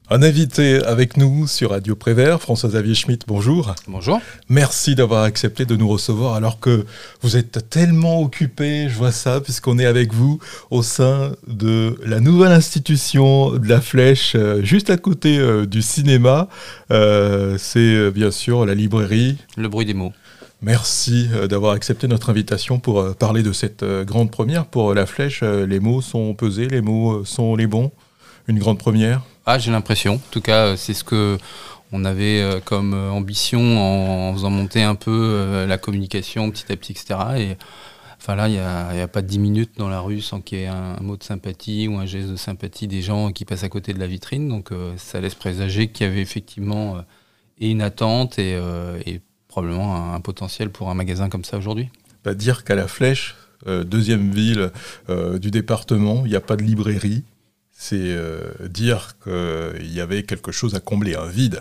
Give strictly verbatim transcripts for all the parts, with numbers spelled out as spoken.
Un invité avec nous sur Radio Prévert, François-Xavier Schmitt, bonjour. Bonjour. Merci d'avoir accepté de nous recevoir alors que vous êtes tellement occupé, je vois ça, puisqu'on est avec vous au sein de la nouvelle institution de la Flèche, euh, juste à côté euh, du cinéma. Euh, c'est euh, bien sûr la librairie Le bruit des mots. Merci euh, d'avoir accepté notre invitation pour euh, parler de cette euh, grande première pour euh, la Flèche. Euh, les mots sont pesés, les mots euh, sont les bons. Une grande première. Ah, j'ai l'impression. En tout cas, c'est ce que on avait euh, comme euh, ambition en, en faisant monter un peu euh, la communication petit à petit, et cetera. Et enfin là, il n'y a, y a pas dix minutes dans la rue sans qu'il y ait un, un mot de sympathie ou un geste de sympathie des gens qui passent à côté de la vitrine. Donc euh, ça laisse présager qu'il y avait effectivement euh, et une attente et, euh, et probablement un, un potentiel pour un magasin comme ça aujourd'hui. Bah, dire qu'à la Flèche, euh, deuxième ville euh, du département, il n'y a pas de librairie. C'est euh, dire qu'il y avait quelque chose à combler, un vide.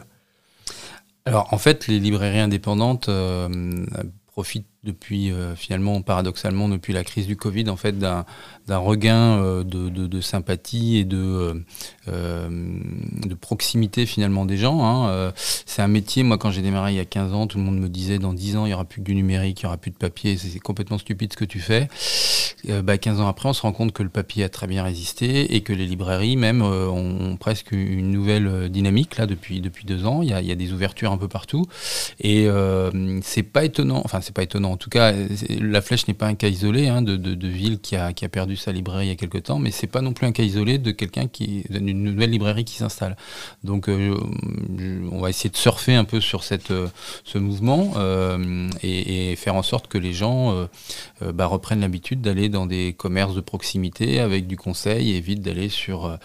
Alors en fait, les librairies indépendantes euh, profitent depuis, euh, finalement, paradoxalement, depuis la crise du Covid, en fait, d'un, d'un regain euh, de, de, de sympathie et de, euh, de proximité, finalement, des gens. Hein. Euh, c'est un métier, moi, quand j'ai démarré il y a quinze ans, tout le monde me disait, dans dix ans, il n'y aura plus que du numérique, il n'y aura plus de papier, c'est, c'est complètement stupide ce que tu fais. Euh, bah, quinze ans après, on se rend compte que le papier a très bien résisté et que les librairies, même, euh, ont, ont presque une nouvelle dynamique, là, depuis, depuis deux ans. Il y a, il y a des ouvertures un peu partout. Et euh, c'est pas étonnant, enfin, c'est pas étonnant, en tout cas, la Flèche n'est pas un cas isolé hein, de, de, de ville qui a, qui a perdu sa librairie il y a quelque temps, mais c'est pas non plus un cas isolé de quelqu'un qui, d'une nouvelle librairie qui s'installe. Donc, euh, je, on va essayer de surfer un peu sur cette, euh, ce mouvement euh, et, et faire en sorte que les gens euh, euh, bah, reprennent l'habitude d'aller dans des commerces de proximité avec du conseil et évitent d'aller sur euh,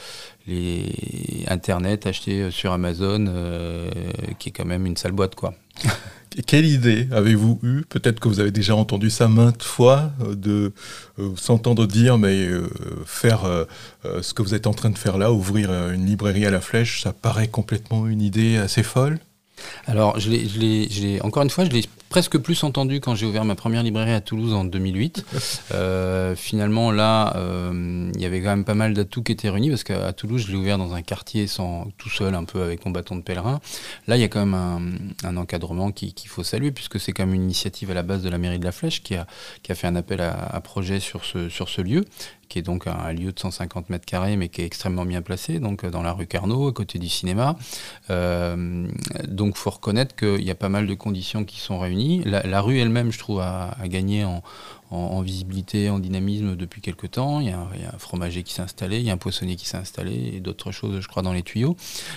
les Internet, acheter sur Amazon, euh, qui est quand même une sale boîte, quoi. Quelle idée avez-vous eue? Peut-être que vous avez déjà entendu ça maintes fois, euh, de euh, s'entendre dire, mais euh, faire euh, euh, ce que vous êtes en train de faire là, ouvrir euh, une librairie à la Flèche, ça paraît complètement une idée assez folle. Alors, je l'ai, je l'ai, je l'ai, encore une fois, je l'ai presque plus entendu quand j'ai ouvert ma première librairie à Toulouse en deux mille huit. Euh, finalement, là, euh, il y avait quand même pas mal d'atouts qui étaient réunis, parce qu'à Toulouse, je l'ai ouvert dans un quartier sans, tout seul, un peu avec mon bâton de pèlerin. Là, il y a quand même un, un encadrement qui, qu'il faut saluer, puisque c'est quand même une initiative à la base de la mairie de la Flèche qui a, qui a fait un appel à, à projet sur ce, sur ce lieu, qui est donc un, un lieu de cent cinquante mètres carrés, mais qui est extrêmement bien placé, donc dans la rue Carnot, à côté du cinéma. Euh, donc, il faut reconnaître qu'il y a pas mal de conditions qui sont réunies. La, la rue elle-même, je trouve, a, a gagné en, en, en visibilité, en dynamisme depuis quelques temps. Il y, a un, il y a un fromager qui s'est installé, il y a un poissonnier qui s'est installé, et d'autres choses, je crois, dans les tuyaux.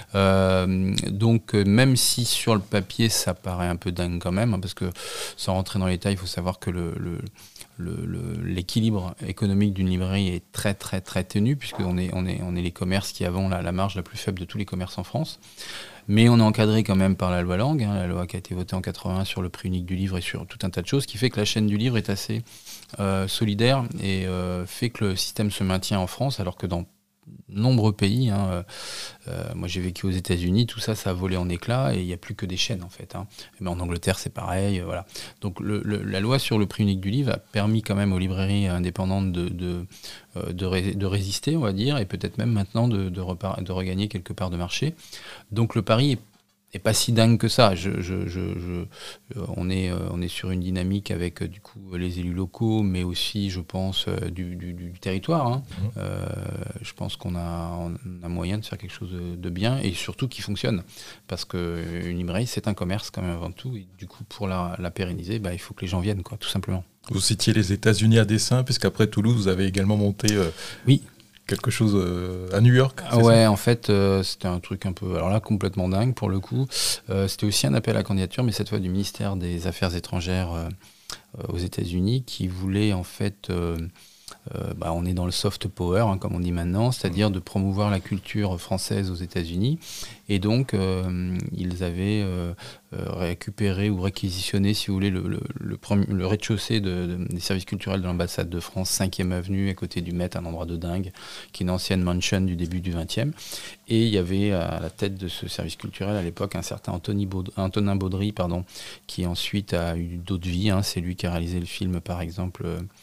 Euh, donc, même si sur le papier, ça paraît un peu dingue quand même, hein, parce que sans rentrer dans les détails, il faut savoir que le... le Le, le, l'équilibre économique d'une librairie est très très très ténu, puisqu'on est, on est, on est les commerces qui avons la, la marge la plus faible de tous les commerces en France. Mais on est encadré quand même par la loi Lang, hein, la loi qui a été votée en quatre-vingt-un sur le prix unique du livre et sur tout un tas de choses, qui fait que la chaîne du livre est assez euh, solidaire et euh, fait que le système se maintient en France, alors que dans nombreux pays, hein, euh, moi j'ai vécu aux États-Unis, tout ça, ça a volé en éclats et il n'y a plus que des chaînes en fait. Hein. Mais en Angleterre c'est pareil, euh, voilà. Donc le, le, la loi sur le prix unique du livre a permis quand même aux librairies indépendantes de, de, euh, de, ré, de résister, on va dire, et peut-être même maintenant de, de, repar- de regagner quelque part de marché. Donc le pari est Et pas si dingue que ça. Je, je, je, je, on, est, on est sur une dynamique avec du coup les élus locaux, mais aussi, je pense, du, du, du territoire. Hein. Mmh. Euh, je pense qu'on a, on a moyen de faire quelque chose de, de bien et surtout qui fonctionne. Parce qu'une librairie, c'est un commerce quand même avant tout. Et du coup, pour la, la pérenniser, bah, il faut que les gens viennent, quoi, tout simplement. Vous citiez les États-Unis à dessein, puisqu'après Toulouse, vous avez également monté... Euh... Oui. Quelque chose euh, à New York, c'est Ouais, ça en fait, euh, c'était un truc un peu, alors là, complètement dingue pour le coup. Euh, c'était aussi un appel à candidature, mais cette fois du ministère des Affaires étrangères euh, euh, aux États-Unis, qui voulait en fait, euh, euh, bah, on est dans le soft power, hein, comme on dit maintenant, c'est-à-dire de promouvoir la culture française aux États-Unis. Et donc, euh, ils avaient euh, récupéré ou réquisitionné, si vous voulez, le, le, le, le rez-de-chaussée de, de, des services culturels de l'ambassade de France, cinquième avenue, à côté du Met, un endroit de dingue, qui est une ancienne mansion du début du vingtième. Et il y avait à la tête de ce service culturel à l'époque un certain Anthony Baud- Antonin Baudry, pardon, qui ensuite a eu d'autres vies. Hein. C'est lui qui a réalisé le film, par exemple... Euh,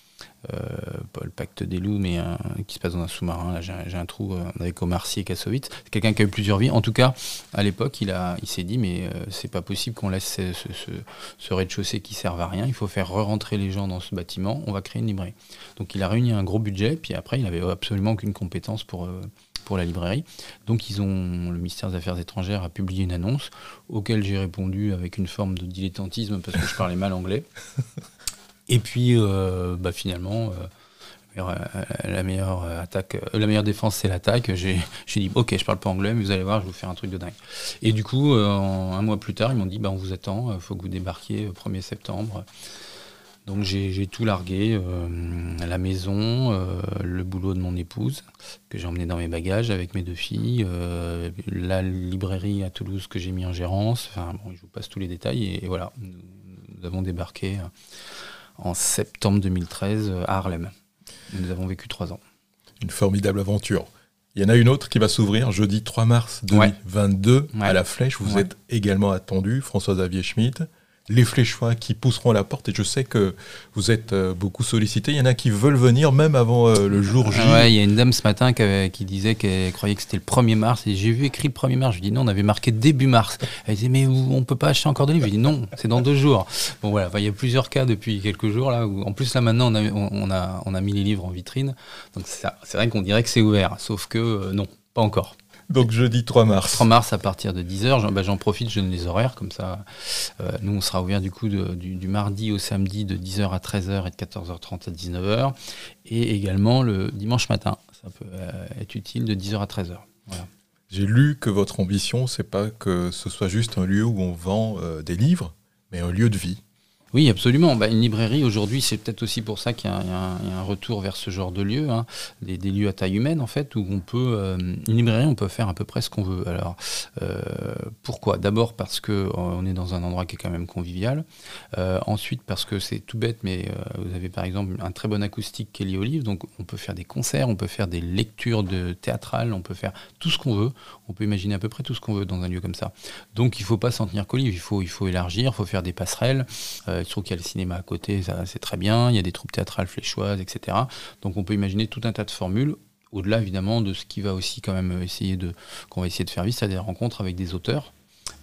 euh, pas le pacte des loups, mais un, qui se passe dans un sous-marin. Là, j'ai, j'ai un trou euh, avec Omar Sy et Kassovitz. C'est quelqu'un qui a eu plusieurs vies. En tout cas, à l'époque, il, a, il s'est dit, mais euh, c'est pas possible qu'on laisse ce, ce, ce, ce rez-de-chaussée qui sert à rien. Il faut faire re-rentrer les gens dans ce bâtiment. On va créer une librairie. Donc, il a réuni un gros budget. Puis après, il n'avait absolument aucune compétence pour... Euh, pour la librairie. Donc ils ont, le ministère des Affaires étrangères a publié une annonce auquel j'ai répondu avec une forme de dilettantisme parce que je parlais mal anglais. Et puis euh, bah, finalement, euh, la meilleure attaque, euh, la meilleure défense c'est l'attaque. J'ai, j'ai dit ok, je parle pas anglais, mais vous allez voir, je vais vous faire un truc de dingue. Et du coup, euh, un mois plus tard, ils m'ont dit bah, on vous attend, il faut que vous débarquiez le premier septembre. Donc j'ai, j'ai tout largué, euh, la maison, euh, le boulot de mon épouse, que j'ai emmené dans mes bagages avec mes deux filles, euh, la librairie à Toulouse que j'ai mis en gérance, enfin bon, je vous passe tous les détails, et, et voilà, nous, nous avons débarqué en septembre deux mille treize à Haarlem. Nous avons vécu trois ans. Une formidable aventure. Il y en a une autre qui va s'ouvrir jeudi trois mars deux mille vingt-deux ouais. à la Flèche. Vous ouais. êtes également attendu, François-Xavier Schmitt. Les Fléchois qui pousseront à la porte, et je sais que vous êtes euh, beaucoup sollicité. Il y en a qui veulent venir même avant euh, le jour J. Ah ouais, il y a une dame ce matin qui, avait, qui disait qu'elle croyait que c'était le premier mars, et j'ai vu écrit le premier mars. Je lui ai dit non, on avait marqué début mars. Elle disait mais on ne peut pas acheter encore de livres. Je lui ai dit non, c'est dans deux jours. Bon voilà, il y a plusieurs cas depuis quelques jours là. Où, en plus là maintenant on a, on, a, on a mis les livres en vitrine, donc c'est, ça, c'est vrai qu'on dirait que c'est ouvert, sauf que euh, non, pas encore. Donc jeudi trois mars. trois mars à partir de dix heures, j'en, bah, j'en profite, je donne les horaires, comme ça euh, nous on sera ouvert du coup de, du, du mardi au samedi de dix heures à treize heures et de quatorze heures trente à dix-neuf heures, et également le dimanche matin, ça peut euh, être utile, de dix heures à treize heures. Voilà. J'ai lu que votre ambition, c'est pas que ce soit juste un lieu où on vend euh, des livres, mais un lieu de vie. Oui, absolument. Bah, une librairie, aujourd'hui, c'est peut-être aussi pour ça qu'il y a, il y a, un, il y a un retour vers ce genre de lieux, hein, des, des lieux à taille humaine, en fait, où on peut... Euh, une librairie, on peut faire à peu près ce qu'on veut. Alors, euh, pourquoi ? D'abord parce qu'on est dans un endroit qui est quand même convivial. Euh, ensuite, parce que c'est tout bête, mais euh, vous avez par exemple un très bon acoustique qui est lié au livre, donc on peut faire des concerts, on peut faire des lectures de théâtrales, on peut faire tout ce qu'on veut. On peut imaginer à peu près tout ce qu'on veut dans un lieu comme ça. Donc, il ne faut pas s'en tenir qu'au livre, il faut, il faut élargir, il faut faire des passerelles. Euh, Il se trouve qu'il y a le cinéma à côté, ça, c'est très bien. Il y a des troupes théâtrales fléchoises, et cetera. Donc on peut imaginer tout un tas de formules, au-delà évidemment de ce qui va aussi quand même essayer de, qu'on va essayer de faire vivre, c'est-à-dire des rencontres avec des auteurs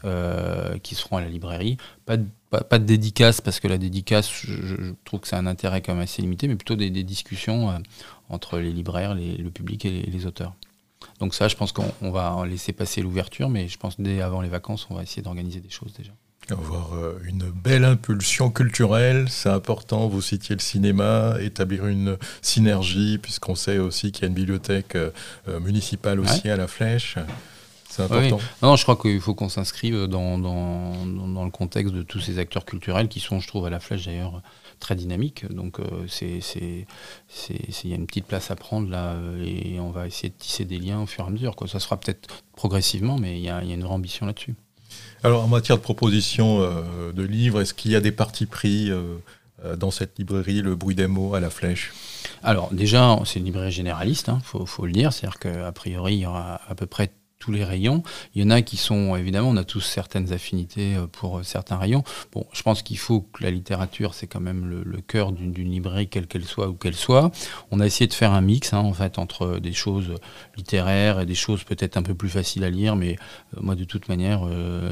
euh, qui seront à la librairie. Pas de, pas, pas de dédicace, parce que la dédicace, je, je trouve que c'est un intérêt quand même assez limité, mais plutôt des, des discussions euh, entre les libraires, les, le public et les, les auteurs. Donc ça, je pense qu'on on va laisser passer l'ouverture, mais je pense que dès avant les vacances, on va essayer d'organiser des choses déjà. Avoir une belle impulsion culturelle, c'est important. Vous citiez le cinéma, établir une synergie, puisqu'on sait aussi qu'il y a une bibliothèque euh, municipale aussi ouais. à la Flèche. C'est important. Oui. Non, je crois qu'il faut qu'on s'inscrive dans, dans, dans le contexte de tous ces acteurs culturels qui sont, je trouve, à la Flèche d'ailleurs, très dynamiques. Donc, euh, c'est, c'est, c'est, c'est, y a une petite place à prendre là, et on va essayer de tisser des liens au fur et à mesure, quoi. Ça se fera peut-être progressivement, mais il y a, y a une vraie ambition là-dessus. Alors, en matière de proposition euh, de livres, est-ce qu'il y a des partis pris euh, dans cette librairie, Le Bruit des mots, à la Flèche ? Alors, déjà, c'est une librairie généraliste, hein, faut, faut le dire. C'est-à-dire qu'a priori, il y aura à peu près tous les rayons. Il y en a qui sont, évidemment, on a tous certaines affinités pour certains rayons. Bon, je pense qu'il faut que la littérature, c'est quand même le, le cœur d'une, d'une librairie, quelle qu'elle soit ou qu'elle soit. On a essayé de faire un mix, hein, en fait, entre des choses littéraires et des choses peut-être un peu plus faciles à lire, mais euh, moi, de toute manière,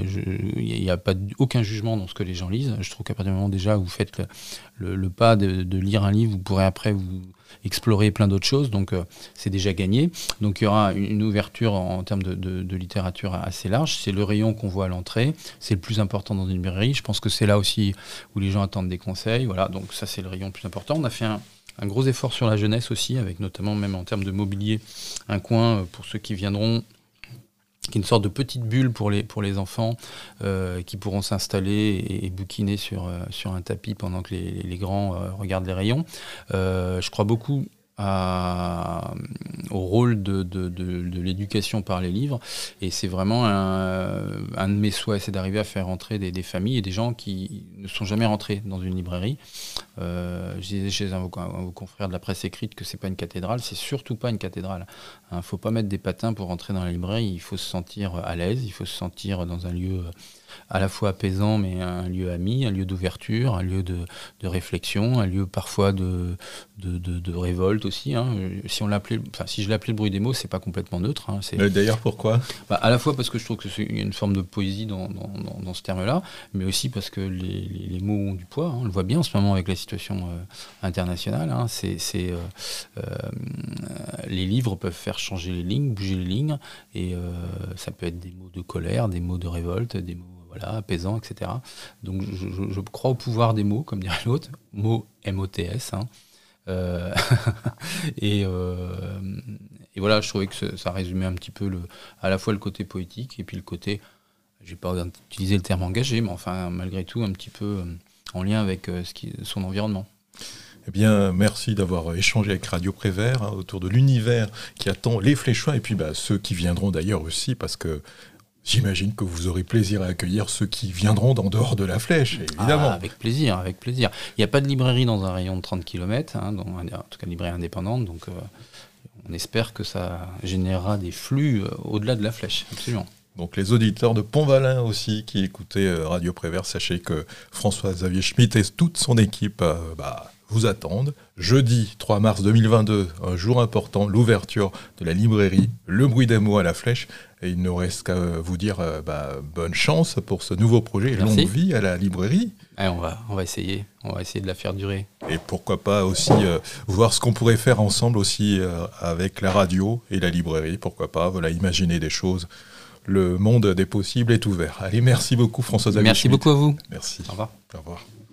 il n'y a, a pas d- aucun jugement dans ce que les gens lisent. Je trouve qu'à partir du moment déjà où vous faites le, le, le pas de, de lire un livre, vous pourrez après vous explorer plein d'autres choses, donc euh, c'est déjà gagné. Donc il y aura une ouverture en, en termes de, de, de littérature assez large. C'est le rayon qu'on voit à l'entrée, c'est le plus important dans une librairie. Je pense que c'est là aussi où les gens attendent des conseils. Voilà, donc ça c'est le rayon le plus important. On a fait un, un gros effort sur la jeunesse aussi, avec notamment même en termes de mobilier, un coin pour ceux qui viendront, qui est une sorte de petite bulle pour les, pour les enfants euh, qui pourront s'installer et, et bouquiner sur, euh, sur un tapis pendant que les, les grands euh, regardent les rayons. Euh, je crois beaucoup à, au rôle de, de, de, de l'éducation par les livres. Et c'est vraiment un, un de mes souhaits, c'est d'arriver à faire rentrer des, des familles et des gens qui ne sont jamais rentrés dans une librairie. Euh, je disais chez un, un, un confrère de la presse écrite que c'est pas une cathédrale, c'est surtout pas une cathédrale. Il ne faut pas mettre des patins pour rentrer dans la librairie, il faut se sentir à l'aise, il faut se sentir dans un lieu à la fois apaisant, mais un lieu ami, un lieu d'ouverture, un lieu de, de réflexion, un lieu parfois de, de, de, de révolte aussi. Hein. Si, on l'appelait, enfin, si je l'appelais le bruit des mots, c'est pas complètement neutre. Hein. C'est, D'ailleurs, pourquoi ? bah, à la fois parce que je trouve qu'il y a une forme de poésie dans, dans, dans, dans ce terme-là, mais aussi parce que les, les, les mots ont du poids. Hein. On le voit bien en ce moment avec la situation euh, internationale. Hein. C'est, c'est, euh, euh, les livres peuvent faire changer les lignes, bouger les lignes, et euh, ça peut être des mots de colère, des mots de révolte, des mots voilà, apaisant, et cetera. Donc je, je, je crois au pouvoir des mots, comme dirait l'autre, mots M O T S. Hein. Euh et, euh, et voilà, je trouvais que ça résumait un petit peu le, à la fois le côté poétique et puis le côté, je vais pas utiliser le terme engagé, mais enfin malgré tout un petit peu en lien avec ce qui, son environnement. Eh bien, merci d'avoir échangé avec Radio Prévert hein, autour de l'univers qui attend les Fléchois et puis bah, ceux qui viendront d'ailleurs aussi, parce que j'imagine que vous aurez plaisir à accueillir ceux qui viendront d'en dehors de la Flèche, évidemment. Ah, avec plaisir, avec plaisir. Il n'y a pas de librairie dans un rayon de trente kilomètres, hein, dans, en tout cas une librairie indépendante, donc euh, on espère que ça générera des flux euh, au-delà de la Flèche, absolument. Donc les auditeurs de Pont-Valin aussi qui écoutaient euh, Radio Prévert, sachez que François-Xavier Schmitt et toute son équipe euh, bah, vous attendent. Jeudi trois mars deux mille vingt-deux, un jour important, l'ouverture de la librairie Le Bruit des mots à la Flèche. Et il ne reste qu'à vous dire euh, bah, bonne chance pour ce nouveau projet, Merci. Longue vie à la librairie. Allez, on va, on va essayer, on va essayer de la faire durer. Et pourquoi pas aussi euh, voir ce qu'on pourrait faire ensemble aussi euh, avec la radio et la librairie. Pourquoi pas, voilà, imaginer des choses. Le monde des possibles est ouvert. Allez, merci beaucoup François-Xavier Merci Schmitt. beaucoup à vous. Merci. Au revoir. Au revoir.